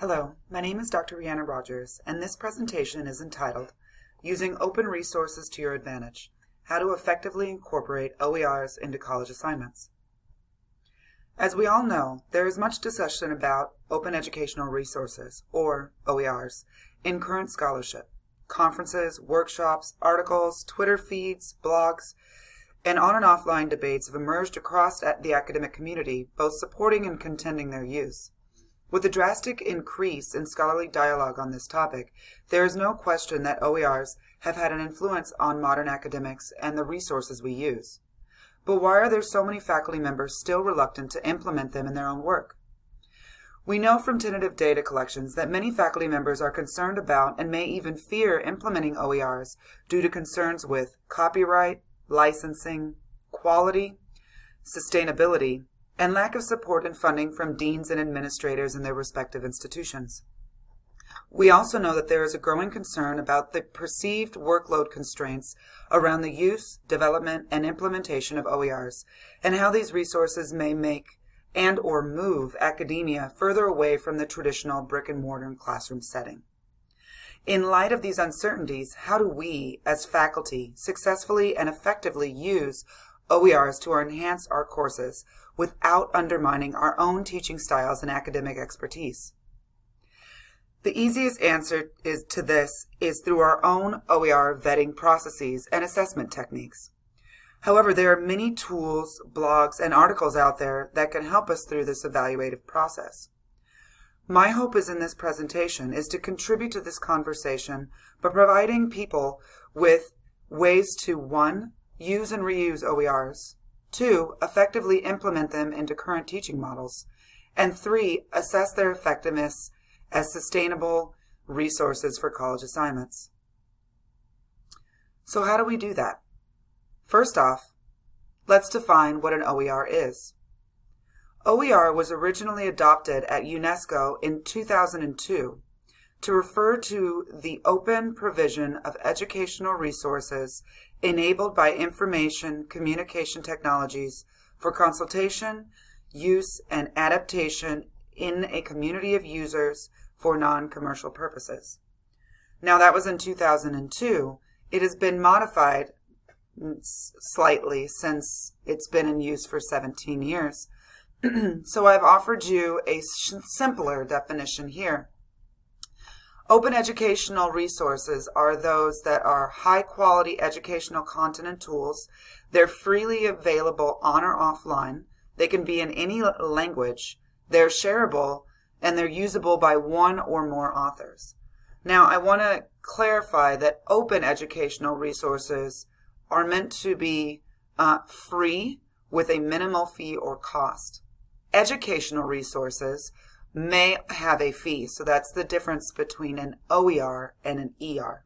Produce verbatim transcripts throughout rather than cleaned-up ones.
Hello, my name is Doctor Rhianna Rogers, and this presentation is entitled Using Open Resources to Your Advantage, How to Effectively Incorporate O E Rs into College Assignments. As we all know, there is much discussion about open educational resources, or O E Rs, in current scholarship. Conferences, workshops, articles, Twitter feeds, blogs, and on and offline debates have emerged across the academic community, both supporting and contending their use. With a drastic increase in scholarly dialogue on this topic, there is no question that O E Rs have had an influence on modern academics and the resources we use. But why are there so many faculty members still reluctant to implement them in their own work? We know from tentative data collections that many faculty members are concerned about and may even fear implementing O E Rs due to concerns with copyright, licensing, quality, sustainability, and lack of support and funding from deans and administrators in their respective institutions. We also know that there is a growing concern about the perceived workload constraints around the use, development, and implementation of O E Rs, and how these resources may make and or move academia further away from the traditional brick-and-mortar classroom setting. In light of these uncertainties, how do we, as faculty, successfully and effectively use O E Rs to enhance our courses without undermining our own teaching styles and academic expertise? The easiest answer is to this is through our own O E R vetting processes and assessment techniques. However, there are many tools, blogs, and articles out there that can help us through this evaluative process. My hope is in this presentation is to contribute to this conversation by providing people with ways to, one, use and reuse O E Rs, two, effectively implement them into current teaching models, and three, assess their effectiveness as sustainable resources for college assignments. So how do we do that? First off, let's define what an O E R is. O E R was originally adopted at UNESCO in two thousand two to refer to the open provision of educational resources enabled by information communication technologies for consultation, use, and adaptation in a community of users for non-commercial purposes. Now, that was in two thousand two. It has been modified slightly since it's been in use for seventeen years. So I've offered you a simpler definition here. Open educational resources are those that are high-quality educational content and tools. They're freely available on or offline. They can be in any language. They're shareable, and they're usable by one or more authors. Now, I want to clarify that open educational resources are meant to be uh, free with a minimal fee or cost. Educational resources may have a fee, so that's the difference between an O E R and an E R.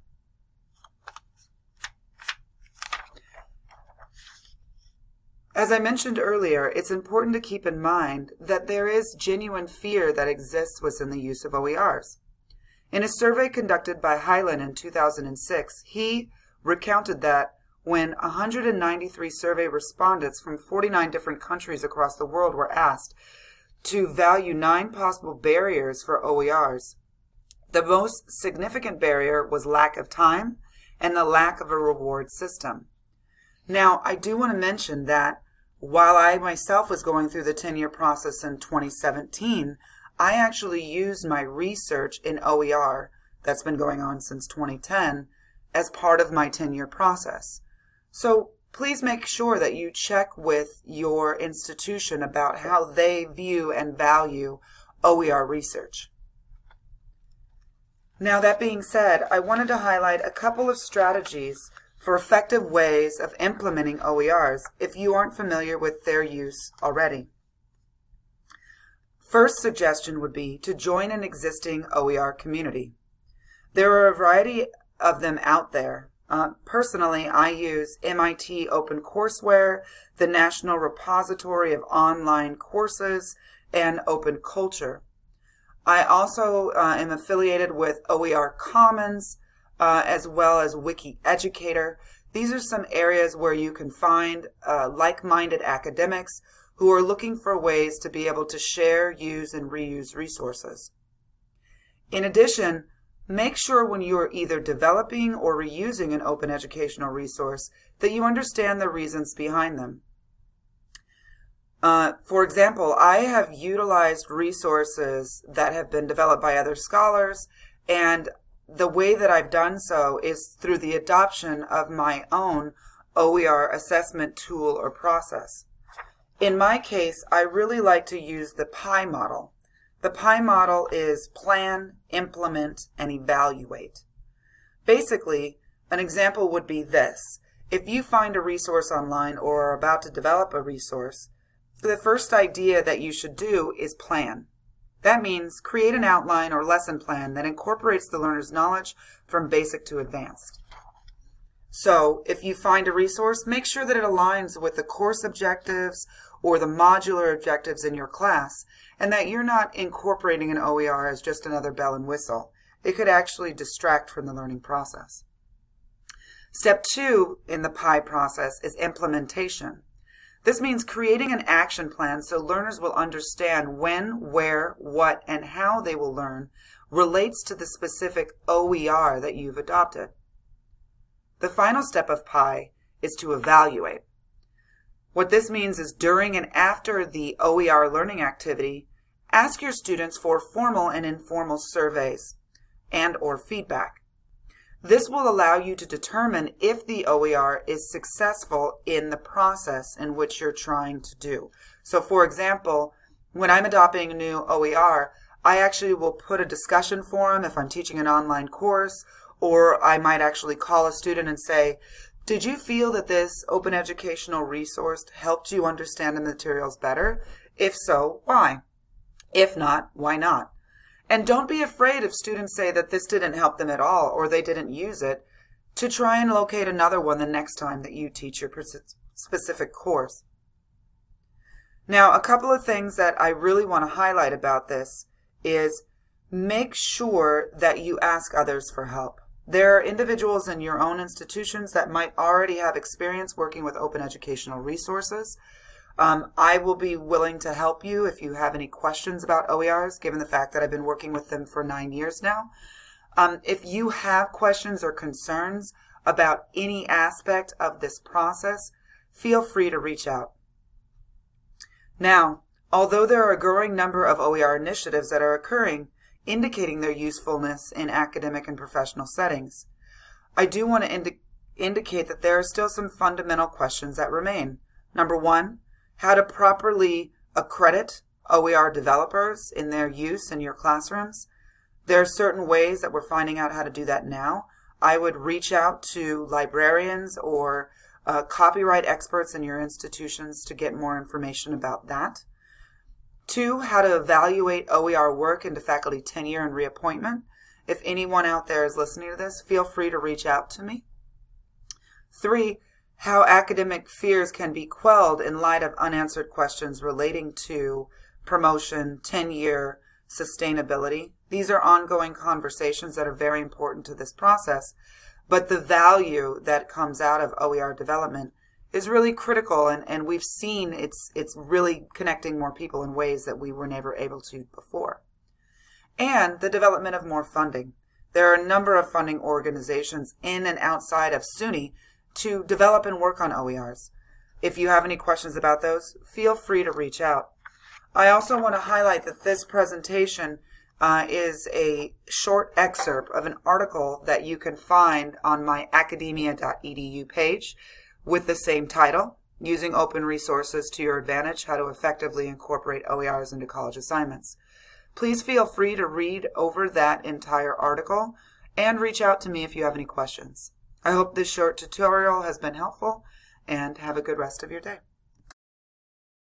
As I mentioned earlier, it's important to keep in mind that there is genuine fear that exists within the use of O E Rs. In a survey conducted by Hyland in two thousand six, he recounted that when one hundred ninety-three survey respondents from forty-nine different countries across the world were asked to value nine possible barriers for O E Rs, the most significant barrier was lack of time and the lack of a reward system. Now, I do want to mention that while I myself was going through the ten-year process in twenty seventeen, I actually used my research in O E R that's been going on since twenty ten as part of my ten-year process. So please make sure that you check with your institution about how they view and value O E R research. Now, that being said, I wanted to highlight a couple of strategies for effective ways of implementing O E Rs if you aren't familiar with their use already. First suggestion would be to join an existing O E R community. There are a variety of them out there. Uh, personally, I use M I T OpenCourseWare, the National Repository of Online Courses, and Open Culture. I also uh, am affiliated with O E R Commons, uh, as well as WikiEducator. These are some areas where you can find uh, like-minded academics who are looking for ways to be able to share, use, and reuse resources. In addition, make sure when you are either developing or reusing an open educational resource that you understand the reasons behind them. Uh, for example, I have utilized resources that have been developed by other scholars, and the way that I've done so is through the adoption of my own O E R assessment tool or process. In my case, I really like to use the PIE model. The PIE model is plan, implement, and evaluate. Basically, an example would be this. If you find a resource online or are about to develop a resource, the first idea that you should do is plan. That means create an outline or lesson plan that incorporates the learner's knowledge from basic to advanced. So, if you find a resource, make sure that it aligns with the course objectives or the modular objectives in your class, and that you're not incorporating an O E R as just another bell and whistle. It could actually distract from the learning process. Step two in the PIE process is implementation. This means creating an action plan so learners will understand when, where, what, and how they will learn relates to the specific O E R that you've adopted. The final step of PIE is to evaluate. What this means is during and after the O E R learning activity, ask your students for formal and informal surveys and or feedback. This will allow you to determine if the O E R is successful in the process in which you're trying to do. So for example, when I'm adopting a new O E R, I actually will put a discussion forum if I'm teaching an online course, or I might actually call a student and say, did you feel that this open educational resource helped you understand the materials better? If so, why? If not, why not? And don't be afraid if students say that this didn't help them at all or they didn't use it, to try and locate another one the next time that you teach your specific course. Now, a couple of things that I really want to highlight about this is make sure that you ask others for help. There are individuals in your own institutions that might already have experience working with open educational resources. Um, I will be willing to help you if you have any questions about O E Rs, given the fact that I've been working with them for nine years now. Um, if you have questions or concerns about any aspect of this process, feel free to reach out. Now, although there are a growing number of O E R initiatives that are occurring, indicating their usefulness in academic and professional settings, I do want to indi- indicate that there are still some fundamental questions that remain. Number one, how to properly accredit O E R developers in their use in your classrooms. There are certain ways that we're finding out how to do that now. I would reach out to librarians or uh, copyright experts in your institutions to get more information about that. Two, how to evaluate O E R work into faculty tenure and reappointment. If anyone out there is listening to this, feel free to reach out to me. Three, how academic fears can be quelled in light of unanswered questions relating to promotion, tenure, sustainability. These are ongoing conversations that are very important to this process, but the value that comes out of O E R development is really critical, and, and we've seen it's it's really connecting more people in ways that we were never able to before. And the development of more funding. There are a number of funding organizations in and outside of SUNY to develop and work on O E Rs. If you have any questions about those, feel free to reach out. I also want to highlight that this presentation uh, is a short excerpt of an article that you can find on my academia dot e d u page with the same title, Using Open Resources to Your Advantage, How to Effectively Incorporate O E Rs into College Assignments. Please feel free to read over that entire article and reach out to me if you have any questions. I hope this short tutorial has been helpful, and have a good rest of your day.